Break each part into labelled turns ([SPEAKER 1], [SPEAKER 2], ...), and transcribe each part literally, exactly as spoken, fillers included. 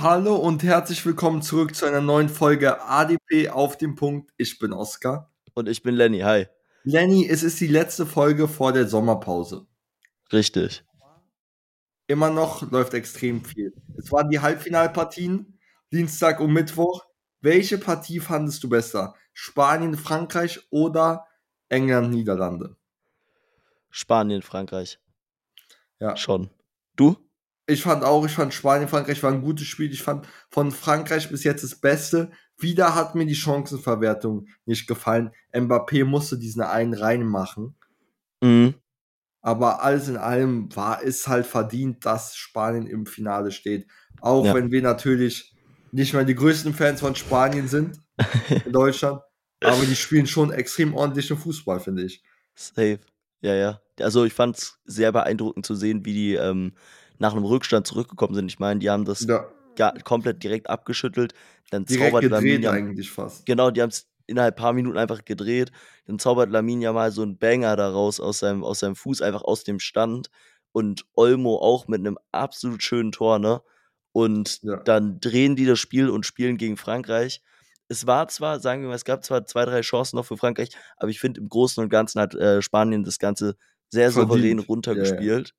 [SPEAKER 1] Hallo und herzlich willkommen zurück zu einer neuen Folge A D P auf den Punkt. Ich bin Oskar.
[SPEAKER 2] Und ich bin Lenny, hi.
[SPEAKER 1] Lenny, es ist die letzte Folge vor der Sommerpause.
[SPEAKER 2] Richtig.
[SPEAKER 1] Immer noch läuft extrem viel. Es waren die Halbfinalpartien, Dienstag und Mittwoch. Welche Partie fandest du besser? Spanien, Frankreich oder England, Niederlande?
[SPEAKER 2] Spanien, Frankreich.
[SPEAKER 1] Ja.
[SPEAKER 2] Schon. Du?
[SPEAKER 1] Ich fand auch, ich fand Spanien, Frankreich war ein gutes Spiel. Ich fand von Frankreich bis jetzt das Beste. Wieder hat mir die Chancenverwertung nicht gefallen. Mbappé musste diesen einen reinmachen.
[SPEAKER 2] Mhm.
[SPEAKER 1] Aber alles in allem war es halt verdient, dass Spanien im Finale steht. Auch
[SPEAKER 2] Ja.
[SPEAKER 1] wenn wir natürlich nicht mehr die größten Fans von Spanien sind in Deutschland. Aber die spielen schon extrem ordentlichen Fußball, finde ich.
[SPEAKER 2] Safe. Ja, ja. Also ich fand es sehr beeindruckend zu sehen, wie die ähm, nach einem Rückstand zurückgekommen sind. Ich meine, die haben das
[SPEAKER 1] Ja,
[SPEAKER 2] ga- komplett direkt abgeschüttelt. Dann
[SPEAKER 1] direkt
[SPEAKER 2] zaubert
[SPEAKER 1] gedreht
[SPEAKER 2] Lamine Yam-
[SPEAKER 1] eigentlich fast.
[SPEAKER 2] genau, die haben es innerhalb paar Minuten einfach gedreht. Dann zaubert Lamine ja mal so einen Banger daraus aus seinem, aus seinem Fuß, einfach aus dem Stand. Und Olmo auch mit einem absolut schönen Tor, ne? Und
[SPEAKER 1] Ja.
[SPEAKER 2] dann drehen die das Spiel und spielen gegen Frankreich. Es war zwar, sagen wir mal, es gab zwar zwei, drei Chancen noch für Frankreich, aber ich finde, im Großen und Ganzen hat äh, Spanien das Ganze sehr souverän
[SPEAKER 1] Verdient. Ja, ja.
[SPEAKER 2] runtergespielt.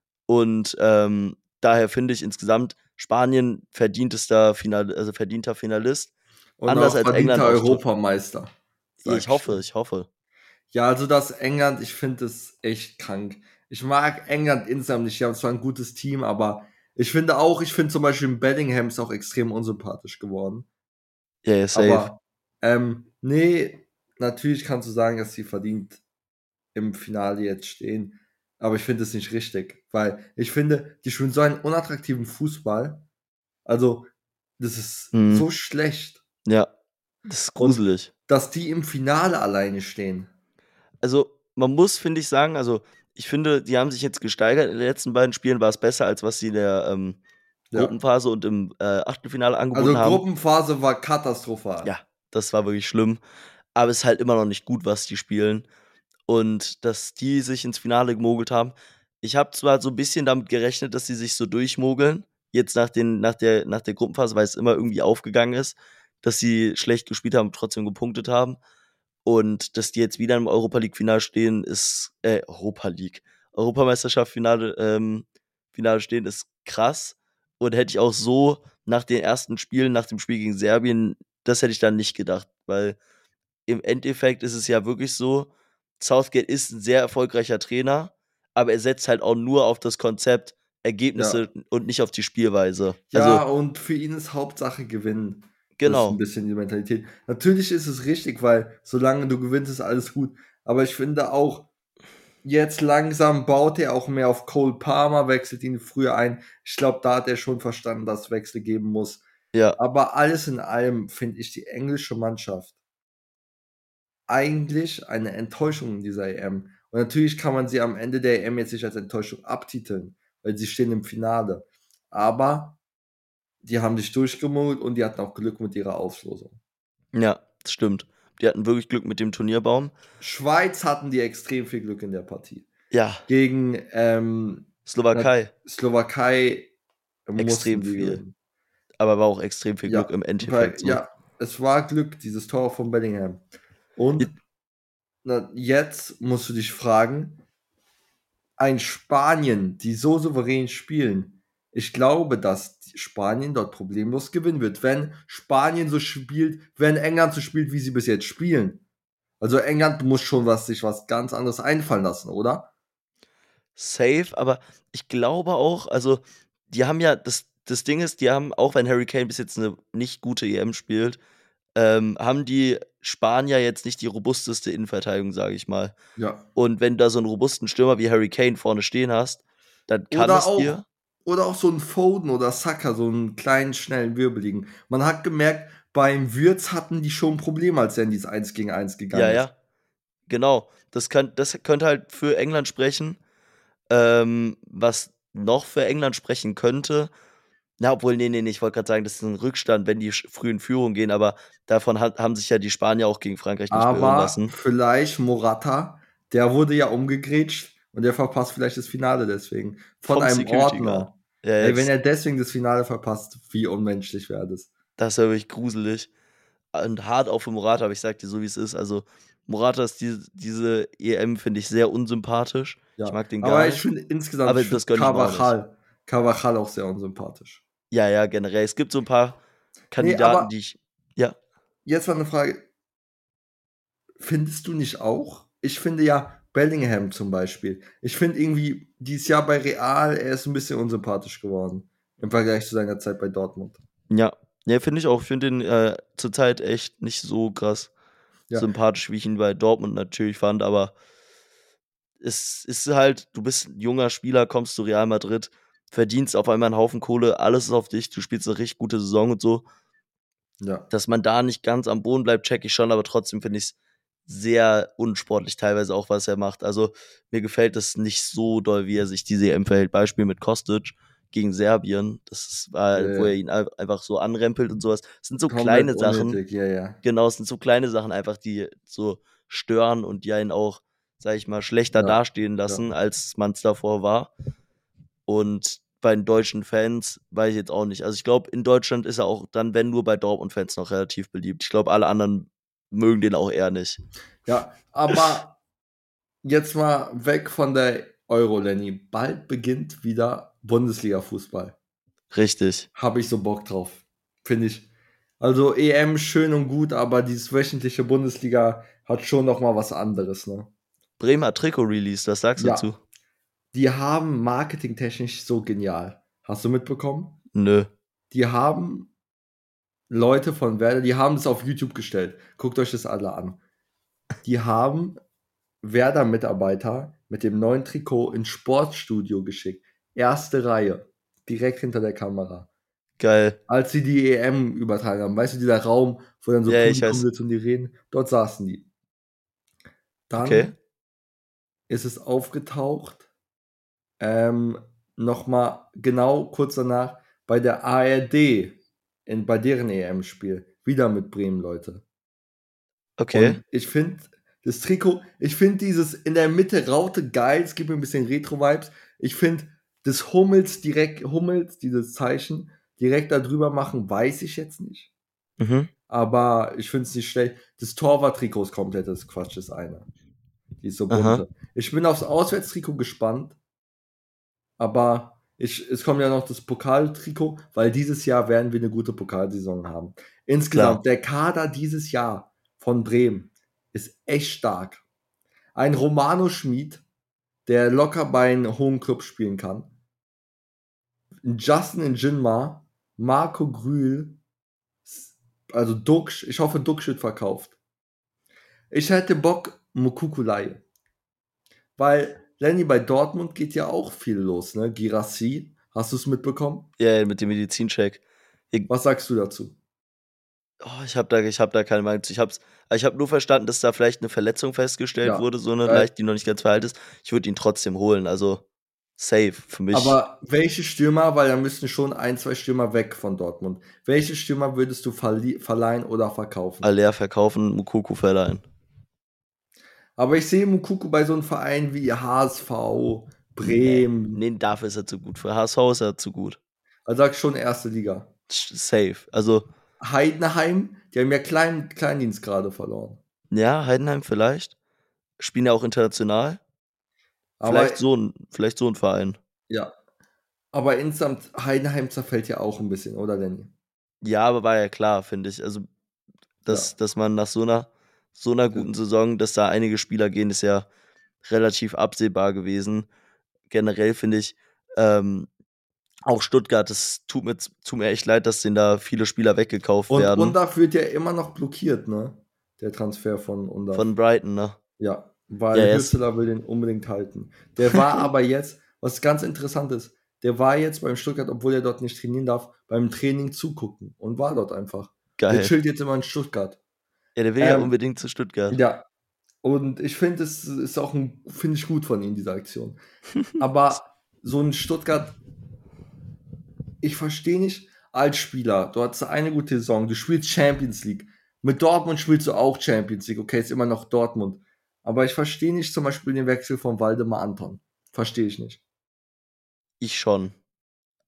[SPEAKER 2] Und ähm, daher finde ich insgesamt Spanien verdientester Final, also verdienter Finalist.
[SPEAKER 1] Und
[SPEAKER 2] Anders
[SPEAKER 1] auch
[SPEAKER 2] als England
[SPEAKER 1] verdienter
[SPEAKER 2] Auftritt.
[SPEAKER 1] Europameister. Sag
[SPEAKER 2] Ich hoffe,
[SPEAKER 1] schon.
[SPEAKER 2] ich hoffe.
[SPEAKER 1] Ja, also das England, ich finde es echt krank. Ich mag England insgesamt nicht. Die haben zwar ein gutes Team, aber ich finde auch, ich finde zum Beispiel Bellingham ist auch extrem unsympathisch geworden.
[SPEAKER 2] Ja, ja, safe.
[SPEAKER 1] Aber ähm, nee, natürlich kannst du sagen, dass sie verdient im Finale jetzt stehen. Aber ich finde es nicht richtig, weil ich finde, die spielen so einen unattraktiven Fußball. Also, das ist
[SPEAKER 2] Mhm.
[SPEAKER 1] so schlecht.
[SPEAKER 2] Ja, das ist
[SPEAKER 1] Und
[SPEAKER 2] gruselig.
[SPEAKER 1] dass die im Finale alleine stehen.
[SPEAKER 2] Also, man muss, finde ich, sagen, also ich finde, die haben sich jetzt gesteigert. In den letzten beiden Spielen war es besser, als was sie in der ähm,
[SPEAKER 1] Ja.
[SPEAKER 2] Gruppenphase und im äh, Achtelfinale angeboten
[SPEAKER 1] Also
[SPEAKER 2] haben.
[SPEAKER 1] Gruppenphase war katastrophal.
[SPEAKER 2] Ja, das war wirklich schlimm. Aber es ist halt immer noch nicht gut, was die spielen. Und dass die sich ins Finale gemogelt haben. Ich habe zwar so ein bisschen damit gerechnet, dass sie sich so durchmogeln, jetzt nach, den, nach, der, nach der Gruppenphase, weil es immer irgendwie aufgegangen ist, dass sie schlecht gespielt haben und trotzdem gepunktet haben. Und dass die jetzt wieder im Europa League-Finale stehen, ist, äh, Europa League, Europameisterschaft-Finale ähm, Finale stehen, ist krass. Und hätte ich auch so nach den ersten Spielen, nach dem Spiel gegen Serbien, das hätte ich dann nicht gedacht, weil im Endeffekt ist es ja wirklich so, Southgate ist ein sehr erfolgreicher Trainer, aber er setzt halt auch nur auf das Konzept Ergebnisse
[SPEAKER 1] Ja.
[SPEAKER 2] und nicht auf die Spielweise.
[SPEAKER 1] Ja,
[SPEAKER 2] Also,
[SPEAKER 1] und für ihn ist Hauptsache gewinnen. Das ist ein
[SPEAKER 2] genau.
[SPEAKER 1] bisschen die Mentalität. Natürlich ist es richtig, weil solange du gewinnst, ist alles gut. Aber ich finde auch, jetzt langsam baut er auch mehr auf Cole Palmer, wechselt ihn früher ein. Ich glaube, da hat er schon verstanden, dass es Wechsel geben muss.
[SPEAKER 2] Ja,
[SPEAKER 1] Aber alles in allem finde ich die englische Mannschaft eigentlich eine Enttäuschung in dieser E M. Und natürlich kann man sie am Ende der E M jetzt nicht als Enttäuschung abtiteln, weil sie stehen im Finale. Aber die haben sich durchgemogelt und die hatten auch Glück mit ihrer Auslosung.
[SPEAKER 2] ja, das stimmt. Die hatten wirklich Glück mit dem Turnierbaum.
[SPEAKER 1] Schweiz hatten die extrem viel Glück in der Partie.
[SPEAKER 2] Ja,
[SPEAKER 1] Gegen ähm,
[SPEAKER 2] Slowakei
[SPEAKER 1] Slowakei mussten
[SPEAKER 2] extrem
[SPEAKER 1] die
[SPEAKER 2] viel.
[SPEAKER 1] gewinnen.
[SPEAKER 2] Aber war auch extrem viel Glück
[SPEAKER 1] Ja,
[SPEAKER 2] im Endeffekt
[SPEAKER 1] weil,
[SPEAKER 2] so.
[SPEAKER 1] ja, es war Glück, dieses Tor von Bellingham. Und
[SPEAKER 2] Je-
[SPEAKER 1] na, jetzt musst du dich fragen, ein Spanien, die so souverän spielen, ich glaube, dass Spanien dort problemlos gewinnen wird, wenn Spanien so spielt, wenn England so spielt, wie sie bis jetzt spielen. Also England muss schon was, sich was ganz anderes einfallen lassen, oder?
[SPEAKER 2] Safe, aber ich glaube auch, also die haben ja, das, das Ding ist, die haben, auch wenn Harry Kane bis jetzt eine nicht gute E M spielt, ähm, haben die Spanier jetzt nicht die robusteste Innenverteidigung, sage ich mal.
[SPEAKER 1] Ja.
[SPEAKER 2] Und wenn du da so einen robusten Stürmer wie Harry Kane vorne stehen hast, dann kann
[SPEAKER 1] Oder
[SPEAKER 2] es
[SPEAKER 1] auch,
[SPEAKER 2] dir.
[SPEAKER 1] oder auch so ein Foden oder Saka, so einen kleinen, schnellen Wirbeligen. Man hat gemerkt, beim Würz hatten die schon Probleme, als er in dieses eins gegen eins
[SPEAKER 2] Ja,
[SPEAKER 1] gegangen ist.
[SPEAKER 2] ja, genau. Das, kann, das könnte halt für England sprechen. Ähm, was noch für England sprechen könnte, na, obwohl, nee, nee, nee, ich wollte gerade sagen, das ist ein Rückstand, wenn die sch- früh in Führung gehen, aber davon hat, haben sich ja die Spanier auch gegen Frankreich nicht beirren
[SPEAKER 1] Aber
[SPEAKER 2] lassen.
[SPEAKER 1] vielleicht Morata, der wurde ja umgegrätscht und der verpasst vielleicht das Finale deswegen. Von
[SPEAKER 2] Vom
[SPEAKER 1] einem
[SPEAKER 2] Security Guard.
[SPEAKER 1] Ordner.
[SPEAKER 2] Ja,
[SPEAKER 1] Ey, wenn
[SPEAKER 2] jetzt,
[SPEAKER 1] er deswegen das Finale verpasst, wie unmenschlich wäre das?
[SPEAKER 2] das wäre wirklich gruselig. Und hart auch für Morata, aber ich sag dir so, wie es ist. Also, Morata ist die, diese E M, finde ich, sehr unsympathisch. Ich
[SPEAKER 1] Ja,
[SPEAKER 2] mag den gar
[SPEAKER 1] aber ich
[SPEAKER 2] nicht.
[SPEAKER 1] finde insgesamt,
[SPEAKER 2] Aber
[SPEAKER 1] ich finde
[SPEAKER 2] das gönne ich ihm auch nicht.
[SPEAKER 1] Carvajal, Carvajal auch sehr unsympathisch.
[SPEAKER 2] Ja, ja, generell. Es gibt so ein paar
[SPEAKER 1] Nee,
[SPEAKER 2] Kandidaten,
[SPEAKER 1] aber
[SPEAKER 2] die ich. Ja,
[SPEAKER 1] jetzt mal eine Frage. Findest du nicht auch? Ich finde ja Bellingham zum Beispiel. Ich finde irgendwie dieses Jahr bei Real, er ist ein bisschen unsympathisch geworden im Vergleich zu seiner Zeit bei Dortmund.
[SPEAKER 2] ja. Ja, finde ich auch. Ich finde den äh, zurzeit echt nicht so krass
[SPEAKER 1] Ja,
[SPEAKER 2] sympathisch, wie ich ihn bei Dortmund natürlich fand, aber es ist halt, du bist ein junger Spieler, kommst zu Real Madrid, verdienst auf einmal einen Haufen Kohle, alles ist auf dich, du spielst eine richtig gute Saison und so.
[SPEAKER 1] ja,
[SPEAKER 2] Dass man da nicht ganz am Boden bleibt, checke ich schon, aber trotzdem finde ich es sehr unsportlich teilweise auch, was er macht. Also, mir gefällt es nicht so doll, wie er sich diese E M verhält. Beispiel mit Kostic gegen Serbien. Das war, wo er
[SPEAKER 1] äh,
[SPEAKER 2] ihn ein- einfach so anrempelt und sowas. Das sind so
[SPEAKER 1] komplett
[SPEAKER 2] kleine Sachen.
[SPEAKER 1] unnötig, ja, ja,
[SPEAKER 2] Genau, es sind so kleine Sachen einfach, die so stören und die einen auch, sag ich mal, schlechter
[SPEAKER 1] ja,
[SPEAKER 2] dastehen
[SPEAKER 1] ja.
[SPEAKER 2] lassen, als man es davor war. Und bei den deutschen Fans weiß ich jetzt auch nicht. Also ich glaube, in Deutschland ist er auch dann, wenn nur bei Dortmund-Fans noch relativ beliebt. Ich glaube, alle anderen mögen den auch eher nicht.
[SPEAKER 1] Ja, aber jetzt mal weg von der Euro, Lenny. Bald beginnt wieder Bundesliga-Fußball.
[SPEAKER 2] Richtig.
[SPEAKER 1] Habe ich so Bock drauf. Finde ich. Also E M schön und gut, aber dieses wöchentliche Bundesliga hat schon noch mal was anderes, ne?
[SPEAKER 2] Bremer Trikot-Release, was sagst du dazu?
[SPEAKER 1] Ja, die haben marketingtechnisch so genial. Hast du mitbekommen?
[SPEAKER 2] Nö.
[SPEAKER 1] Die haben Leute von Werder, die haben es auf YouTube gestellt. Guckt euch das alle an. Die haben Werder-Mitarbeiter mit dem neuen Trikot ins Sportstudio geschickt. Erste Reihe, direkt hinter der Kamera.
[SPEAKER 2] Geil.
[SPEAKER 1] Als sie die E M übertragen haben. Weißt du, dieser Raum, wo dann so
[SPEAKER 2] Ja, ich
[SPEAKER 1] Publikum
[SPEAKER 2] weiß.
[SPEAKER 1] sitzt und die reden, dort saßen die.
[SPEAKER 2] Okay.
[SPEAKER 1] Dann ist es aufgetaucht, ähm, noch mal genau kurz danach bei der A R D in bei deren E M-Spiel, wieder mit Bremen, Leute.
[SPEAKER 2] Okay.
[SPEAKER 1] Und ich finde das Trikot, ich finde dieses in der Mitte Raute geil, es gibt mir ein bisschen Retro-Vibes. Ich finde das Hummels direkt Hummels, dieses Zeichen direkt da drüber machen, weiß ich jetzt nicht.
[SPEAKER 2] Mhm.
[SPEAKER 1] Aber ich finde es nicht schlecht. Das Torwart-Trikot ist komplettes Quatsch, das eine. Die ist so
[SPEAKER 2] Aha.
[SPEAKER 1] bunte. Ich bin aufs Auswärtstrikot gespannt, aber ich, es kommt ja noch das Pokaltrikot, weil dieses Jahr werden wir eine gute Pokalsaison haben.
[SPEAKER 2] Klar.
[SPEAKER 1] Insgesamt, der Kader dieses Jahr von Bremen ist echt stark. Ein Romano Schmid, der locker bei einem hohen Club spielen kann. Ein Justin Njinma, Marco Grühl, also Duxch, ich hoffe, Duxch wird verkauft. Ich hätte Bock, Mukukulei. Weil, Lenny, bei Dortmund geht ja auch viel los, ne? Girassi, hast du es mitbekommen?
[SPEAKER 2] Ja, mit dem Medizincheck. Ich,
[SPEAKER 1] Was sagst du dazu?
[SPEAKER 2] oh, ich habe da, ich hab da keine Meinung zu. Ich habe ich hab nur verstanden, dass da vielleicht eine Verletzung festgestellt
[SPEAKER 1] Ja,
[SPEAKER 2] wurde, so eine
[SPEAKER 1] weil,
[SPEAKER 2] leicht, die noch nicht ganz verheilt ist. Ich würde ihn trotzdem holen. Also safe für mich.
[SPEAKER 1] aber welche Stürmer, weil da müssten schon ein, zwei Stürmer weg von Dortmund. Welche Stürmer würdest du verli- verleihen oder verkaufen?
[SPEAKER 2] Aller verkaufen, Mukoko verleihen.
[SPEAKER 1] Aber ich sehe Mukuku bei so einem Verein wie H S V,
[SPEAKER 2] Nee,
[SPEAKER 1] Bremen,
[SPEAKER 2] nee, dafür ist er zu gut. Für H S V ist er zu gut.
[SPEAKER 1] also sag ich schon erste Liga.
[SPEAKER 2] Sch- Safe. Also,
[SPEAKER 1] Heidenheim, die haben ja Klein, Kleindienst gerade verloren.
[SPEAKER 2] ja, Heidenheim vielleicht. Spielen ja auch international.
[SPEAKER 1] Aber
[SPEAKER 2] Vielleicht so ein, vielleicht so ein Verein.
[SPEAKER 1] ja, aber insgesamt Heidenheim zerfällt ja auch ein bisschen, oder Lenny?
[SPEAKER 2] Ja, aber war ja klar, finde ich. Also,
[SPEAKER 1] Ja.
[SPEAKER 2] dass, dass man nach so einer, so einer
[SPEAKER 1] Ja.
[SPEAKER 2] guten Saison, dass da einige Spieler gehen, ist ja relativ absehbar gewesen. Generell finde ich, ähm, auch Stuttgart, das tut mir, tut mir echt leid, dass denen da viele Spieler weggekauft
[SPEAKER 1] Und
[SPEAKER 2] werden.
[SPEAKER 1] Undav wird ja immer noch blockiert, ne? Der Transfer von
[SPEAKER 2] Von
[SPEAKER 1] Undav.
[SPEAKER 2] Brighton, ne?
[SPEAKER 1] Ja,
[SPEAKER 2] Ja,
[SPEAKER 1] weil
[SPEAKER 2] er ist.
[SPEAKER 1] Hürzeler will den unbedingt halten. Der war aber jetzt, was ganz interessant ist, der war jetzt beim Stuttgart, obwohl er dort nicht trainieren darf, beim Training zugucken und war dort einfach. Der
[SPEAKER 2] Geil.
[SPEAKER 1] chillt jetzt immer in Stuttgart.
[SPEAKER 2] Ja, der will ja
[SPEAKER 1] Ähm,
[SPEAKER 2] unbedingt zu Stuttgart.
[SPEAKER 1] ja, und ich finde, es ist auch ein, finde ich gut von ihm, diese Aktion. Aber so ein Stuttgart, ich verstehe nicht, als Spieler, du hattest eine gute Saison, du spielst Champions League. Mit Dortmund spielst du auch Champions League, okay, ist immer noch Dortmund. Aber ich verstehe nicht zum Beispiel den Wechsel von Waldemar Anton. Verstehe ich nicht.
[SPEAKER 2] Ich schon.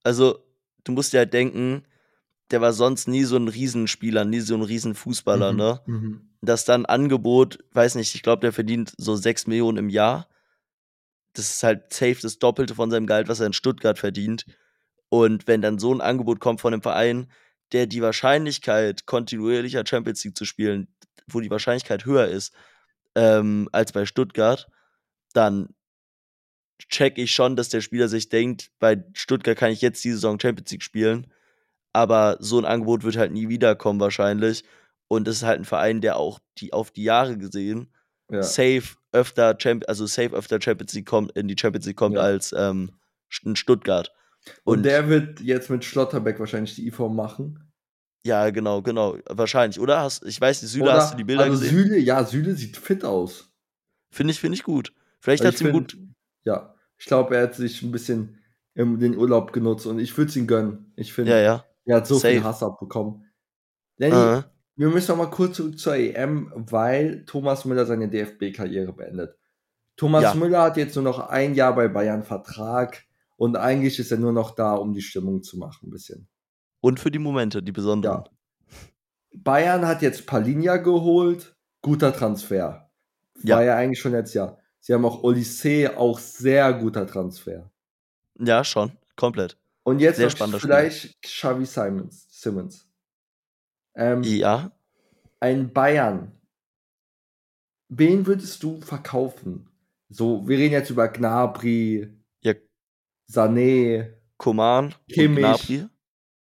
[SPEAKER 2] Also, du musst dir halt denken, der war sonst nie so 'n Riesenspieler, nie so 'n Riesenfußballer,
[SPEAKER 1] Mhm,
[SPEAKER 2] ne?
[SPEAKER 1] mhm.
[SPEAKER 2] Dass dann Angebot, weiß nicht, ich glaube, der verdient so sechs Millionen im Jahr. Das ist halt safe das Doppelte von seinem Gehalt, was er in Stuttgart verdient. Und wenn dann so 'n Angebot kommt von 'nem Verein, der die Wahrscheinlichkeit, kontinuierlicher Champions League zu spielen, wo die Wahrscheinlichkeit höher ist, ähm, als bei Stuttgart, dann checke ich schon, dass der Spieler sich denkt: „Bei Stuttgart kann ich jetzt die Saison Champions League spielen“, aber so 'n Angebot wird halt nie wiederkommen wahrscheinlich. Und das ist halt 'n Verein, der auch die auf die Jahre gesehen
[SPEAKER 1] Ja,
[SPEAKER 2] safe öfter Champ also safe öfter Champions League kommt in die Champions League kommt
[SPEAKER 1] ja.
[SPEAKER 2] als, ähm, St 'n Stuttgart.
[SPEAKER 1] Und
[SPEAKER 2] Und
[SPEAKER 1] der wird jetzt mit Schlotterbeck wahrscheinlich die I V machen.
[SPEAKER 2] ja, genau, genau, wahrscheinlich, oder? Hast ich weiß nicht, Süle, hast du die
[SPEAKER 1] Oder
[SPEAKER 2] Bilder
[SPEAKER 1] also
[SPEAKER 2] gesehen?
[SPEAKER 1] Süle, ja, Süle sieht fit aus.
[SPEAKER 2] Finde ich finde ich gut. Vielleicht
[SPEAKER 1] Also, ich
[SPEAKER 2] hat's ihm
[SPEAKER 1] finde
[SPEAKER 2] gut
[SPEAKER 1] ja, ich glaube, er hat sich 'n bisschen, ähm, den Urlaub genutzt und ich würde es ihm gönnen. Ich
[SPEAKER 2] ja,
[SPEAKER 1] finde,
[SPEAKER 2] ja,
[SPEAKER 1] er hat so viel
[SPEAKER 2] safe.
[SPEAKER 1] Hass abbekommen.
[SPEAKER 2] Mhm.
[SPEAKER 1] Lenny, wir müssen noch mal kurz zurück zur E M, weil Thomas Müller seine D F B-Karriere beendet. Thomas
[SPEAKER 2] Ja,
[SPEAKER 1] Müller hat jetzt nur noch ein Jahr bei Bayern Vertrag und eigentlich ist er nur noch da, um die Stimmung zu machen 'n bisschen.
[SPEAKER 2] und für die Momente, die besonderen.
[SPEAKER 1] Ja. Bayern hat jetzt Palhinha geholt, guter Transfer. War
[SPEAKER 2] Ja,
[SPEAKER 1] ja eigentlich schon letztes Jahr. Sie haben auch Olise, auch sehr guter Transfer.
[SPEAKER 2] ja, schon, komplett.
[SPEAKER 1] Und jetzt
[SPEAKER 2] Sehr
[SPEAKER 1] noch
[SPEAKER 2] spannender Spieler.
[SPEAKER 1] vielleicht Xavi Simons Simmons. Ähm,
[SPEAKER 2] Ja,
[SPEAKER 1] ein Bayern. Wen würdest du verkaufen? So, wir reden jetzt über Gnabry,
[SPEAKER 2] ja,
[SPEAKER 1] Sané,
[SPEAKER 2] Coman und
[SPEAKER 1] Kimmich.
[SPEAKER 2] Gnabry.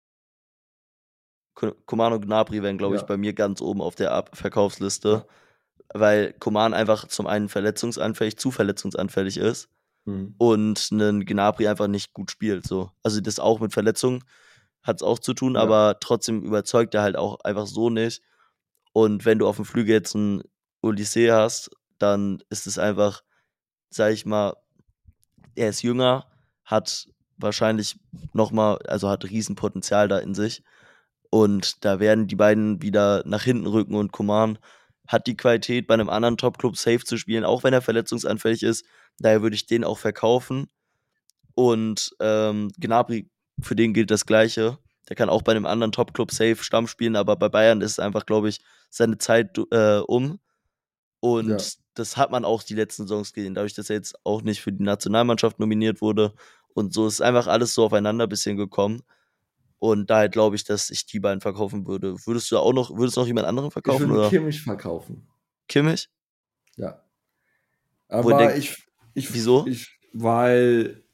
[SPEAKER 2] Co Coman und Gnabry wären, glaube ich,
[SPEAKER 1] Ja,
[SPEAKER 2] bei mir ganz oben auf der Ab
[SPEAKER 1] ja.
[SPEAKER 2] Verkaufsliste, weil Coman einfach zum einen verletzungsanfällig zu verletzungsanfällig ist
[SPEAKER 1] Mhm.
[SPEAKER 2] und 'nen Gnabry einfach nicht gut spielt so. Also, das auch mit Verletzungen hat's auch zu tun,
[SPEAKER 1] Ja,
[SPEAKER 2] aber trotzdem überzeugt er halt auch einfach so nicht. Und wenn du aufm Flügel jetzt 'n Olise hast, dann ist es einfach, sage ich mal, er ist jünger, hat wahrscheinlich noch mal also, hat Riesenpotenzial da in sich. Und da werden die beiden wieder nach hinten rücken und Coman hat die Qualität, bei 'nem anderen Topclub safe zu spielen, auch wenn er verletzungsanfällig ist. Daher würde ich den auch verkaufen. Und, ähm, Gnabry, für den gilt das Gleiche. Der kann auch bei 'nem anderen Topclub safe Stamm spielen, aber bei Bayern ist einfach, glaube ich, seine Zeit du äh, um.
[SPEAKER 1] ja.
[SPEAKER 2] Und das hat man auch die letzten Saisons gesehen, dadurch, dass er jetzt auch nicht für die Nationalmannschaft nominiert wurde. Und so ist einfach alles so aufeinander bisschen gekommen. Und daher glaube ich, dass ich die beiden verkaufen würde. Würdest du auch noch würdest du noch jemand anderen
[SPEAKER 1] Ich
[SPEAKER 2] verkaufen
[SPEAKER 1] würde 'n
[SPEAKER 2] oder
[SPEAKER 1] Kimmich verkaufen.
[SPEAKER 2] Kimmich?
[SPEAKER 1] Ja.
[SPEAKER 2] Wo ihr
[SPEAKER 1] Aber
[SPEAKER 2] denkt
[SPEAKER 1] ich ich
[SPEAKER 2] wieso?
[SPEAKER 1] ich weil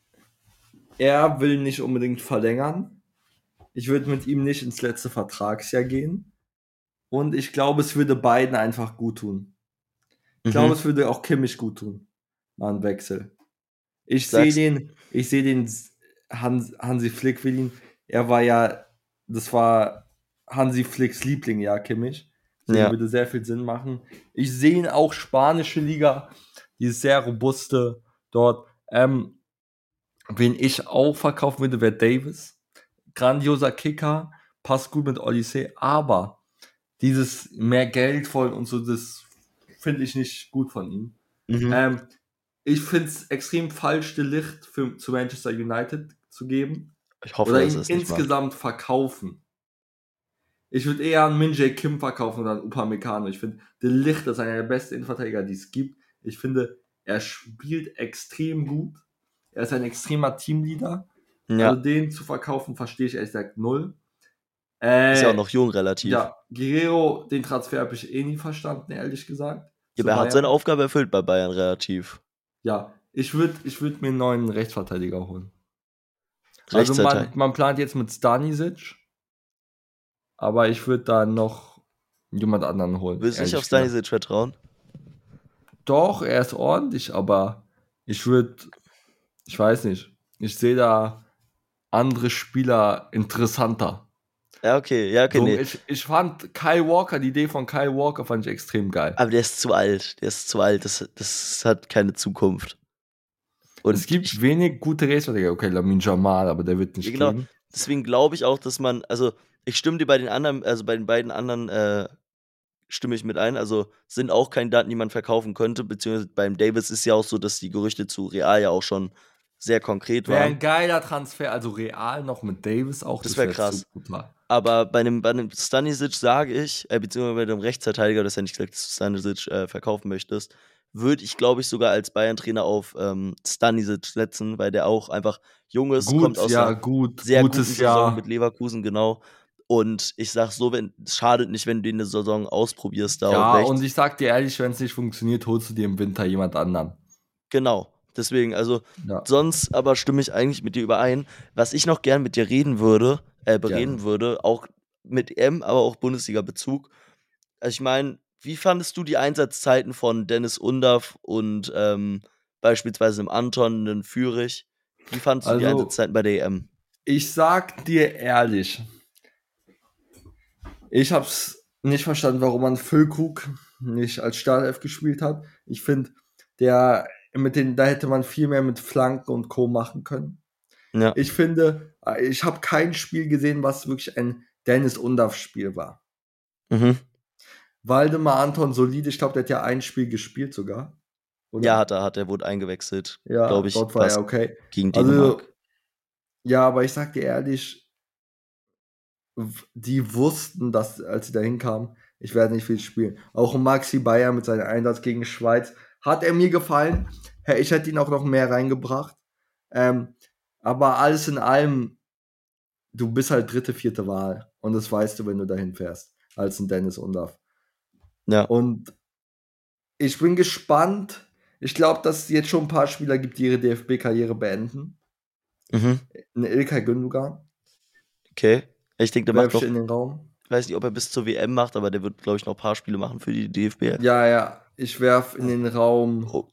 [SPEAKER 1] er will nicht unbedingt verlängern. Ich würde mit ihm nicht ins letzte Vertragsjahr gehen. Und ich glaube, es würde beiden einfach guttun. Ich glaube,
[SPEAKER 2] Mhm.
[SPEAKER 1] es würde auch Kimmich guttun, mal 'n Wechsel. Ich sehe
[SPEAKER 2] Sagst
[SPEAKER 1] den ich sehe den s Hans Hansi Flick will ihn er war ja das war Hansi Flicks Liebling, ja, Kimmich. Deswegen
[SPEAKER 2] ja.
[SPEAKER 1] würde sehr viel Sinn machen. Ich sehe ihn auch spanische Liga, dieses sehr robuste dort. Ähm, wen ich auch verkaufen würde, wäre Davis. Grandioser Kicker, passt gut mit Olise, aber dieses mehr Geld wollen und so, das finde ich nicht gut von ihm.
[SPEAKER 2] Mhm.
[SPEAKER 1] Ähm, ich finde es extrem falsch, De Ligt für, zu Manchester United zu geben
[SPEAKER 2] Ich hoffe,
[SPEAKER 1] oder
[SPEAKER 2] dass er
[SPEAKER 1] ihn
[SPEAKER 2] es nicht macht.
[SPEAKER 1] insgesamt verkaufen. Ich würde eher einen Min Jae Kim verkaufen oder einen Upamecano. Ich finde, De Ligt ist einer der besten Innenverteidiger, die es gibt. Ich finde, er spielt extrem gut. Er ist ein extremer Teamleader. Also
[SPEAKER 2] Ja,
[SPEAKER 1] den zu verkaufen, verstehe ich ehrlich gesagt null.
[SPEAKER 2] ist ja auch
[SPEAKER 1] Äh,
[SPEAKER 2] noch jung relativ.
[SPEAKER 1] ja, Guerrero, den Transfer habe ich eh nie verstanden, ehrlich gesagt,
[SPEAKER 2] Ja,
[SPEAKER 1] zu
[SPEAKER 2] aber er hat seine
[SPEAKER 1] Bayern.
[SPEAKER 2] Aufgabe erfüllt bei Bayern relativ.
[SPEAKER 1] Ja, ich würde ich würd mir einen neuen Rechtsverteidiger holen. Also man,
[SPEAKER 2] Rechtsverteidiger.
[SPEAKER 1] man plant jetzt mit Stanisic, aber ich würde da noch jemand anderen holen,
[SPEAKER 2] Würdest du nicht auf
[SPEAKER 1] ehrlich gesagt.
[SPEAKER 2] Stanisic vertrauen?
[SPEAKER 1] Doch, er ist ordentlich, aber ich würde, ich weiß nicht, ich sehe da andere Spieler interessanter.
[SPEAKER 2] Ja, okay, ja, okay,
[SPEAKER 1] So,
[SPEAKER 2] ne.
[SPEAKER 1] ich, ich fand Kyle Walker, die Idee von Kyle Walker fand ich extrem geil.
[SPEAKER 2] Aber der ist zu alt. Der ist zu alt. Das das hat keine Zukunft.
[SPEAKER 1] Es
[SPEAKER 2] Und
[SPEAKER 1] gibt
[SPEAKER 2] ich
[SPEAKER 1] wenig gute Rechtsverteidiger. Okay, Lamine Jamal, aber der wird
[SPEAKER 2] ja,
[SPEAKER 1] nicht
[SPEAKER 2] genau.
[SPEAKER 1] gehen.
[SPEAKER 2] Deswegen glaube ich auch, dass man also, ich stimme dir bei den anderen also, bei den beiden anderen, äh, stimme ich mit ein. Also, sind auch Kandidaten, die man verkaufen könnte, beziehungsweise beim Davis ist ja auch so, dass die Gerüchte zu Real ja auch schon sehr konkret
[SPEAKER 1] Wäre
[SPEAKER 2] waren.
[SPEAKER 1] ein geiler Transfer, also real noch mit Davis auch.
[SPEAKER 2] Das wäre
[SPEAKER 1] wär
[SPEAKER 2] krass.
[SPEAKER 1] so brutal.
[SPEAKER 2] Aber bei einem, bei einem Stanisic sage ich, äh, beziehungsweise bei dem Rechtsverteidiger, das ja nicht gesagt, dass du Stanisic äh, verkaufen möchtest, würde ich, glaube ich, sogar als Bayern-Trainer auf ähm, Stanisic setzen, weil der auch einfach jung ist, kommt
[SPEAKER 1] Gut,
[SPEAKER 2] aus
[SPEAKER 1] ja,
[SPEAKER 2] einer
[SPEAKER 1] gut,
[SPEAKER 2] sehr guten
[SPEAKER 1] gutes
[SPEAKER 2] Saison mit
[SPEAKER 1] Jahr.
[SPEAKER 2] Leverkusen, genau. Und ich sag so, wenn, es schadet nicht, wenn du eine Saison ausprobierst, da auf
[SPEAKER 1] Ja, und
[SPEAKER 2] rechts.
[SPEAKER 1] ich sag dir ehrlich, wenn es nicht funktioniert, holst du dir im Winter jemand anderen.
[SPEAKER 2] Genau. Deswegen, also
[SPEAKER 1] Ja,
[SPEAKER 2] sonst aber stimme ich eigentlich mit dir überein. Was ich noch gern mit dir reden würde, äh, bereden
[SPEAKER 1] gerne.
[SPEAKER 2] würde, auch mit E M, aber auch Bundesliga-Bezug. Also ich meine, wie fandest du die Einsatzzeiten von Dennis Undaff und ähm, beispielsweise dem Anton, dem Fürich? Wie fandest du die
[SPEAKER 1] Also,
[SPEAKER 2] Einsatzzeiten bei der E M?
[SPEAKER 1] ich sag dir ehrlich, ich hab's nicht verstanden, warum man Füllkrug nicht als Startelf gespielt hat. Ich finde, der mit den, da hätte man viel mehr mit Flanken und Co. machen können.
[SPEAKER 2] Ja.
[SPEAKER 1] Ich finde, ich habe kein Spiel gesehen, was wirklich ein Dennis Undaff-Spiel war.
[SPEAKER 2] Mhm.
[SPEAKER 1] Waldemar Anton solide, ich glaube, der hat ja ein Spiel gespielt sogar,
[SPEAKER 2] Ja,
[SPEAKER 1] oder?
[SPEAKER 2] hat er, hat er, wurde eingewechselt,
[SPEAKER 1] Ja,
[SPEAKER 2] glaube ich,
[SPEAKER 1] dort war er
[SPEAKER 2] was
[SPEAKER 1] okay.
[SPEAKER 2] gegen
[SPEAKER 1] Also,
[SPEAKER 2] Dänemark.
[SPEAKER 1] ja, aber ich sag dir ehrlich, w- die wussten, dass, als sie da hinkamen, ich werde nicht viel spielen. Auch Maxi Bayer mit seinem Einsatz gegen Schweiz hat er mir gefallen. Hey, ich hätte ihn auch noch mehr reingebracht. Ähm, aber alles in allem, du bist halt dritte, vierte Wahl. Und das weißt du, wenn du dahin fährst, als ein Dennis Undaff.
[SPEAKER 2] Ja.
[SPEAKER 1] Und ich bin gespannt. Ich glaube, dass es jetzt schon ein paar Spieler gibt, die ihre D F B-Karriere beenden.
[SPEAKER 2] Mhm.
[SPEAKER 1] Ein Ilkay Gündogan
[SPEAKER 2] Okay. Ich denke, der macht
[SPEAKER 1] werfe ich
[SPEAKER 2] noch,
[SPEAKER 1] in den Raum.
[SPEAKER 2] ich weiß nicht, ob er bis zur W M macht, aber der wird, glaube ich, noch ein paar Spiele machen für die D F B.
[SPEAKER 1] Ja, ja, ich werfe in den Raum.
[SPEAKER 2] Oh,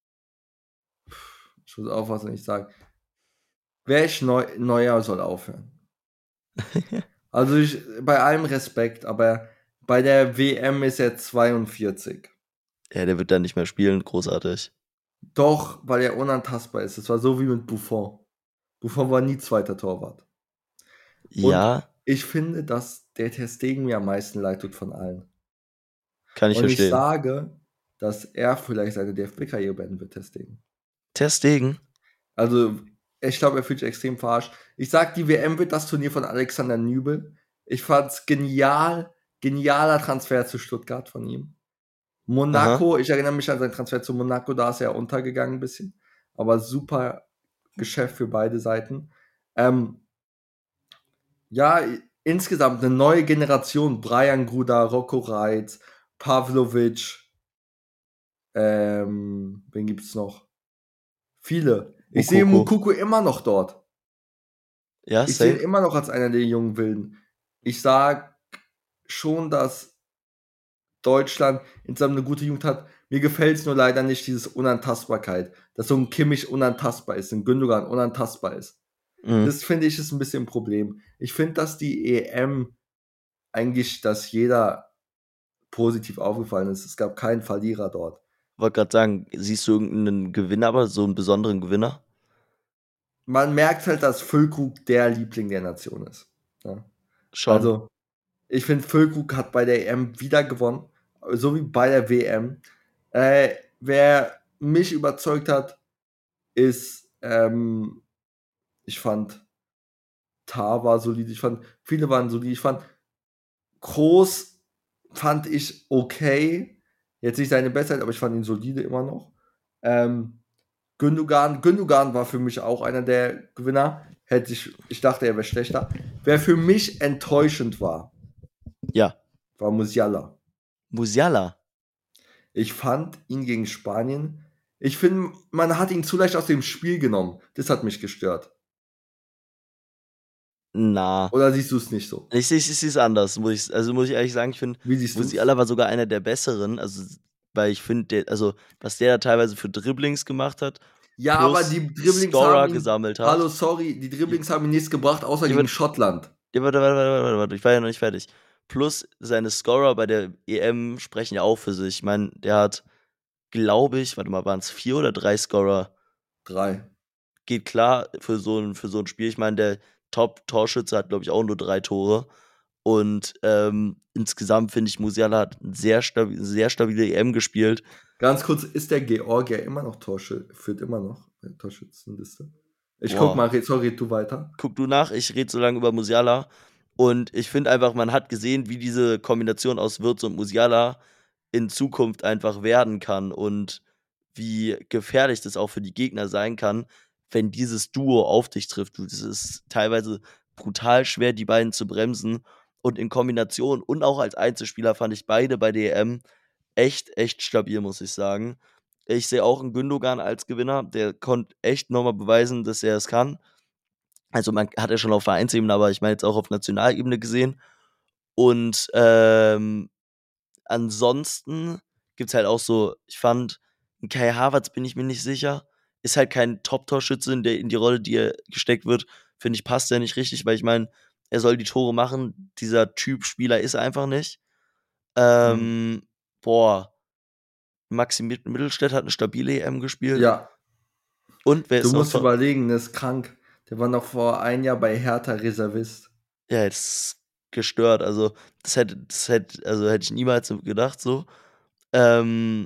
[SPEAKER 1] Ich muss aufpassen, was ich sage. Wer ich neu, Neuer soll aufhören. Also ich, bei allem Respekt, aber bei der W M ist er zweiundvierzig.
[SPEAKER 2] ja, der wird dann nicht mehr spielen, großartig.
[SPEAKER 1] Doch, weil er unantastbar ist. Es war so wie mit Buffon. Buffon war nie zweiter Torwart. Und
[SPEAKER 2] Ja,
[SPEAKER 1] ich finde, dass der Ter Stegen mir am meisten leid tut von allen.
[SPEAKER 2] kann ich
[SPEAKER 1] Und ich
[SPEAKER 2] verstehen.
[SPEAKER 1] sage, dass er vielleicht seine D F B-Karriere beenden wird, Ter Stegen.
[SPEAKER 2] Ter Stegen?
[SPEAKER 1] Also, ich glaube, er fühlt sich extrem verarscht. Ich sage, die W M wird das Turnier von Alexander Nübel. Ich fand's genial, genialer Transfer zu Stuttgart von ihm.
[SPEAKER 2] Aha.
[SPEAKER 1] Monaco, ich erinnere mich an seinen Transfer zu Monaco, da ist er untergegangen ein bisschen. Aber super Geschäft für beide Seiten. Ähm, ja, insgesamt eine neue Generation. Brian Gruda, Rocco Reitz, Pavlovic, ähm, wen gibt's noch? Viele. Ich sehe
[SPEAKER 2] Mukoko.
[SPEAKER 1] Mukoko immer noch dort.
[SPEAKER 2] Ja,
[SPEAKER 1] Ich sehe ihn
[SPEAKER 2] safe.
[SPEAKER 1] immer noch als einer der jungen Wilden. Ich sage schon, dass Deutschland insgesamt eine gute Jugend hat. Mir gefällt es nur leider nicht, diese Unantastbarkeit. Dass so ein Kimmich unantastbar ist, ein Gündogan unantastbar ist.
[SPEAKER 2] Mhm.
[SPEAKER 1] Das finde ich ist ein bisschen ein Problem. Ich finde, dass die E M eigentlich, dass jeder positiv aufgefallen ist. Es gab keinen Verlierer dort.
[SPEAKER 2] Wollte gerade sagen, siehst du irgendeinen Gewinner, aber so einen besonderen Gewinner?
[SPEAKER 1] Man merkt halt, dass Füllkrug der Liebling der Nation ist. Ja.
[SPEAKER 2] Schon.
[SPEAKER 1] Also, ich finde, Füllkrug hat bei der E M wieder gewonnen, so wie bei der W M. Äh, wer mich überzeugt hat, ist, ähm, ich fand, Tar war solide, ich fand, viele waren solide, ich fand, Kroos fand ich okay, jetzt nicht seine Bestzeit, aber ich fand ihn solide immer noch. Ähm, Gündogan, Gündogan war für mich auch einer der Gewinner. Hätte ich, ich dachte, er wäre schlechter. Wer für mich enttäuschend war,
[SPEAKER 2] Ja.
[SPEAKER 1] war Musiala.
[SPEAKER 2] Musiala.
[SPEAKER 1] Ich fand ihn gegen Spanien. Ich finde, man hat ihn zu leicht aus dem Spiel genommen. Das hat mich gestört.
[SPEAKER 2] Na.
[SPEAKER 1] Oder siehst du es nicht so?
[SPEAKER 2] Ich sehe es anders, muss ich, also muss ich ehrlich sagen, ich finde,
[SPEAKER 1] Wie siehst du es?
[SPEAKER 2] Musiala war sogar einer der besseren, also weil ich finde, der, also was der da teilweise für Dribblings gemacht hat,
[SPEAKER 1] Ja, aber
[SPEAKER 2] plus
[SPEAKER 1] die Dribblings haben
[SPEAKER 2] Scorer
[SPEAKER 1] ihn.
[SPEAKER 2] gesammelt
[SPEAKER 1] Hallo,
[SPEAKER 2] hat.
[SPEAKER 1] sorry, die
[SPEAKER 2] Ja,
[SPEAKER 1] Dribblings haben ihn nichts gebracht, außer
[SPEAKER 2] ja,
[SPEAKER 1] gegen
[SPEAKER 2] warte,
[SPEAKER 1] Schottland.
[SPEAKER 2] ja, warte, warte, warte, warte, warte, ich war ja noch nicht fertig. Plus seine Scorer bei der E M sprechen ja auch für sich. Ich meine, der hat, glaube ich, warte mal, waren es vier oder drei Scorer?
[SPEAKER 1] Drei.
[SPEAKER 2] Geht klar für so ein, für so ein Spiel. Ich meine, der Top-Torschütze hat, glaube ich, auch nur drei Tore. Und ähm, insgesamt finde ich, Musiala hat eine sehr, stabi sehr stabile E M gespielt.
[SPEAKER 1] Ganz kurz, ist der Georgier immer noch Torschütze? Führt immer noch bei der Torschützenliste? Ich guck
[SPEAKER 2] Boah.
[SPEAKER 1] mal, red, sorry, red du weiter.
[SPEAKER 2] Guck du nach, ich rede so lange über Musiala. Und ich finde einfach, man hat gesehen, wie diese Kombination aus Wirtz und Musiala in Zukunft einfach werden kann und wie gefährlich das auch für die Gegner sein kann, wenn dieses Duo auf dich trifft. Es ist teilweise brutal schwer, die beiden zu bremsen. Und in Kombination und auch als Einzelspieler fand ich beide bei D E M echt, echt stabil, muss ich sagen. Ich sehe auch einen Gündogan als Gewinner. Der konnte echt nochmal beweisen, dass er es kann. Also man hat ja schon auf Vereinsebene, aber ich meine jetzt auch auf Nationalebene gesehen. Und ähm, ansonsten gibt's halt auch so, ich fand, 'n Kai Havertz bin ich mir nicht sicher. Ist halt kein Top-Torschütze in der in die Rolle, die er gesteckt wird. Finde ich, passt der nicht richtig, weil ich meine, er soll die Tore machen. Dieser Typ Spieler ist er einfach nicht.
[SPEAKER 1] Hm.
[SPEAKER 2] Ähm, boah, Maxi Mit Mittelstädt hat eine stabile E M gespielt.
[SPEAKER 1] Ja,
[SPEAKER 2] Und wer
[SPEAKER 1] du
[SPEAKER 2] ist noch
[SPEAKER 1] musst
[SPEAKER 2] top?
[SPEAKER 1] überlegen, der ist krank. Der war noch vor ein Jahr bei Hertha Reservist.
[SPEAKER 2] Ja, das ist gestört. Also, das hätte das hätte also, hätte ich niemals so gedacht so. Ähm,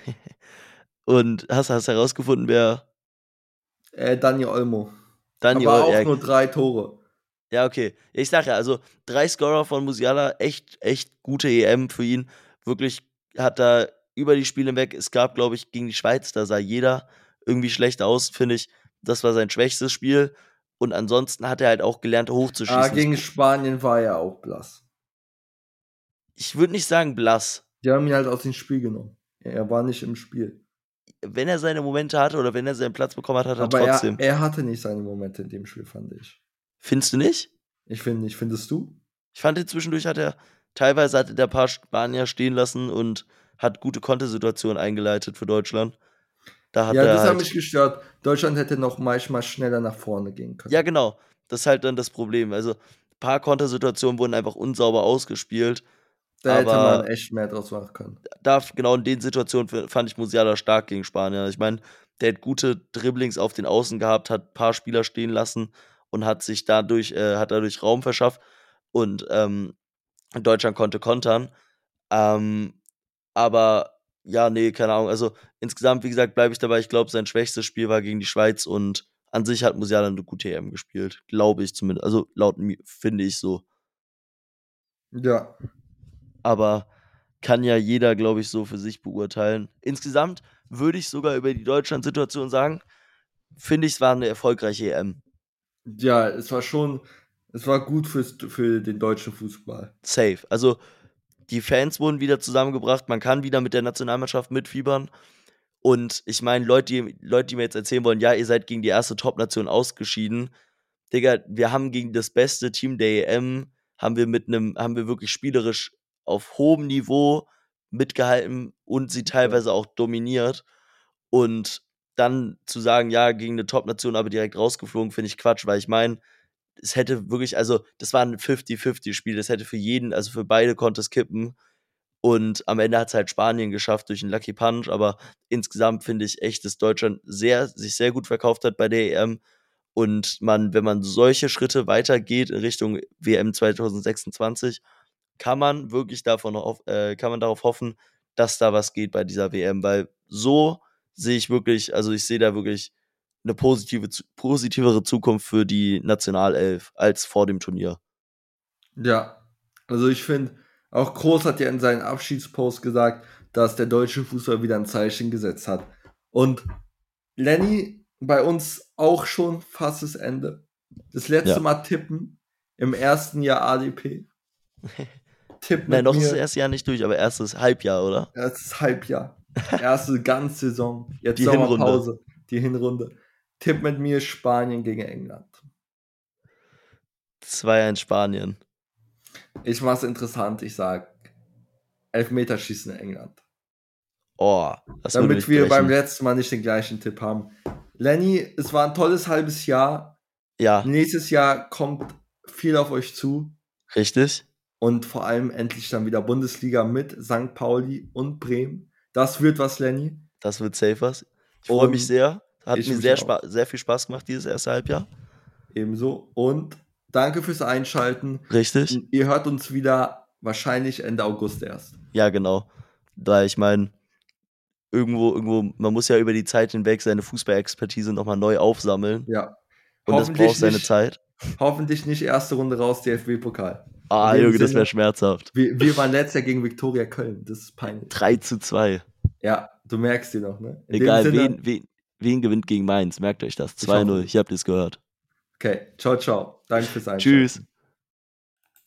[SPEAKER 2] und hast hast herausgefunden, wer
[SPEAKER 1] Äh, Dani Olmo.
[SPEAKER 2] Dani
[SPEAKER 1] Aber
[SPEAKER 2] Ol
[SPEAKER 1] auch
[SPEAKER 2] ja,
[SPEAKER 1] nur drei Tore.
[SPEAKER 2] ja, okay. Ja, ich sage ja, also drei Scorer von Musiala, echt echt gute E M für ihn. Wirklich hat er über die Spiele hinweg es gab, glaube ich, gegen die Schweiz, da sah jeder irgendwie schlecht aus, finde ich. Das war sein schwächstes Spiel. Und ansonsten hat er halt auch gelernt,
[SPEAKER 1] Ah,
[SPEAKER 2] hochzuschießen. Das
[SPEAKER 1] gegen
[SPEAKER 2] Pro
[SPEAKER 1] Spanien war er auch blass.
[SPEAKER 2] Ich würde nicht sagen blass.
[SPEAKER 1] Die haben ihn halt aus dem Spiel genommen. Er war nicht im Spiel.
[SPEAKER 2] Wenn er seine Momente hatte oder wenn er seinen Platz bekommen hat, hat er
[SPEAKER 1] Aber er
[SPEAKER 2] trotzdem.
[SPEAKER 1] er hatte nicht seine Momente in dem Spiel, fand ich.
[SPEAKER 2] Findest du nicht?
[SPEAKER 1] Ich finde nicht. Findest du?
[SPEAKER 2] Ich fand ihn zwischendurch hat er teilweise hatte der paar Spanier stehen lassen und hat gute Kontersituationen eingeleitet für Deutschland. Da hat
[SPEAKER 1] Ja,
[SPEAKER 2] er
[SPEAKER 1] das hat
[SPEAKER 2] halt
[SPEAKER 1] mich gestört. Deutschland hätte noch manchmal schneller nach vorne gehen
[SPEAKER 2] ja,
[SPEAKER 1] können.
[SPEAKER 2] genau. Das ist halt dann das Problem. Also, paar Kontersituationen wurden einfach unsauber ausgespielt,
[SPEAKER 1] Da hätte man
[SPEAKER 2] aber
[SPEAKER 1] echt mehr draus machen können.
[SPEAKER 2] da genau in den Situationen f fand ich Musiala stark gegen Spanien. Ich meine, der hat gute Dribblings auf den Außen gehabt, hat paar Spieler stehen lassen und hat sich dadurch äh, hat dadurch Raum verschafft und, ähm, Deutschland konnte kontern. Ähm, aber ja, ne, keine Ahnung. Also, insgesamt, wie gesagt, bleibe ich dabei. Ich glaube, sein schwächstes Spiel war gegen die Schweiz und an sich hat Musiala 'ne gute E M gespielt, glaube ich zumindest. Also, laut mi finde ich so.
[SPEAKER 1] Ja.
[SPEAKER 2] Aber kann ja jeder, glaube ich, so für sich beurteilen. Insgesamt würde ich sogar über die Deutschland-Situation sagen, finde ich, es war 'ne erfolgreiche E M.
[SPEAKER 1] Ja, es war schon es war gut fürs für den deutschen Fußball.
[SPEAKER 2] Safe. Also, die Fans wurden wieder zusammengebracht. Man kann wieder mit der Nationalmannschaft mitfiebern. Und ich meine, Leute, die Leute, die mir jetzt erzählen wollen: „Ja, ihr seid gegen die erste Top-Nation ausgeschieden.“ Digga, wir haben gegen das beste Team der E M haben wir mit 'nem haben wir wirklich spielerisch auf hohem Niveau mitgehalten und sie
[SPEAKER 1] Ja.
[SPEAKER 2] teilweise auch dominiert. Und dann zu sagen: „Ja, gegen 'ne Top-Nation, aber direkt rausgeflogen“, finde ich Quatsch, weil ich meine, es hätte wirklich also, das war 'n Fifty-Fifty-Spiel. Das hätte für jeden also, für beide konnte es kippen. Und am Ende hat's halt Spanien geschafft durch 'n Lucky Punch, aber insgesamt finde ich echt, dass Deutschland sehr sich sehr gut verkauft hat bei der E M und man, wenn man solche Schritte weitergeht in Richtung W M zwanzig sechsundzwanzig, kann man wirklich davon hoff äh, kann man darauf hoffen, dass da was geht bei dieser W M, weil so sehe ich wirklich also, ich sehe da wirklich 'ne positive zu positivere Zukunft für die Nationalelf als vor dem Turnier.
[SPEAKER 1] Ja. Also, ich finde, auch Kroos hat ja in seinem Abschiedspost gesagt, dass der deutsche Fußball wieder 'n Zeichen gesetzt hat. Und Lenny, bei uns auch schon fast das Ende. Das letzte
[SPEAKER 2] Ja.
[SPEAKER 1] Mal tippen im ersten Jahr A D P. Tipp
[SPEAKER 2] Nein,
[SPEAKER 1] mit
[SPEAKER 2] noch ist das
[SPEAKER 1] mir.
[SPEAKER 2] erste Jahr nicht durch, aber erstes Halbjahr, oder?
[SPEAKER 1] Erstes Halbjahr. Erste ganze Saison. Jetzt
[SPEAKER 2] Die Hinrunde.
[SPEAKER 1] Sommerpause, die Hinrunde. Tipp mit mir Spanien gegen England.
[SPEAKER 2] zwei eins Spanien.
[SPEAKER 1] Ich mach's interessant, ich sage Elfmeterschießen England.
[SPEAKER 2] Oh, das würde
[SPEAKER 1] Damit
[SPEAKER 2] mich
[SPEAKER 1] wir beim
[SPEAKER 2] brechen.
[SPEAKER 1] letzten Mal nicht den gleichen Tipp haben. Lenny, es war 'n tolles halbes Jahr.
[SPEAKER 2] Ja.
[SPEAKER 1] Nächstes Jahr kommt viel auf euch zu.
[SPEAKER 2] Richtig.
[SPEAKER 1] Und vor allem endlich dann wieder Bundesliga mit Sankt Pauli und Bremen. Das wird was, Lenny.
[SPEAKER 2] Das wird safe was. Ich freue mich
[SPEAKER 1] Und
[SPEAKER 2] sehr. Hat
[SPEAKER 1] ich
[SPEAKER 2] mir
[SPEAKER 1] mich
[SPEAKER 2] sehr spa
[SPEAKER 1] auch.
[SPEAKER 2] sehr viel Spaß gemacht dieses erste Halbjahr.
[SPEAKER 1] Ebenso. Und danke fürs Einschalten.
[SPEAKER 2] Richtig.
[SPEAKER 1] Hm, ihr hört uns wieder wahrscheinlich Ende August erst.
[SPEAKER 2] Ja, genau. Da ich meine, irgendwo irgendwo man muss ja über die Zeit hinweg seine Fußballexpertise noch mal neu aufsammeln.
[SPEAKER 1] Ja.
[SPEAKER 2] Und das braucht
[SPEAKER 1] Hoffentlich
[SPEAKER 2] seine
[SPEAKER 1] nicht,
[SPEAKER 2] Zeit.
[SPEAKER 1] hoffentlich nicht erste Runde raus, D F B-Pokal.
[SPEAKER 2] Ah,
[SPEAKER 1] In dem
[SPEAKER 2] Junge, das
[SPEAKER 1] Sinne,
[SPEAKER 2] wäre schmerzhaft.
[SPEAKER 1] wir, wir waren letztes Jahr gegen Viktoria Köln. Das ist peinlich.
[SPEAKER 2] drei zu zwei.
[SPEAKER 1] Ja, du merkst dir noch, ne? In
[SPEAKER 2] Egal,
[SPEAKER 1] dem Sinne,
[SPEAKER 2] wen, wen, wen gewinnt gegen Mainz? Merkt euch das.
[SPEAKER 1] Ich hoffe.
[SPEAKER 2] zwei null. Ich habt es gehört.
[SPEAKER 1] Okay, ciao, ciao. Danke fürs Einschalten.
[SPEAKER 2] Tschüss.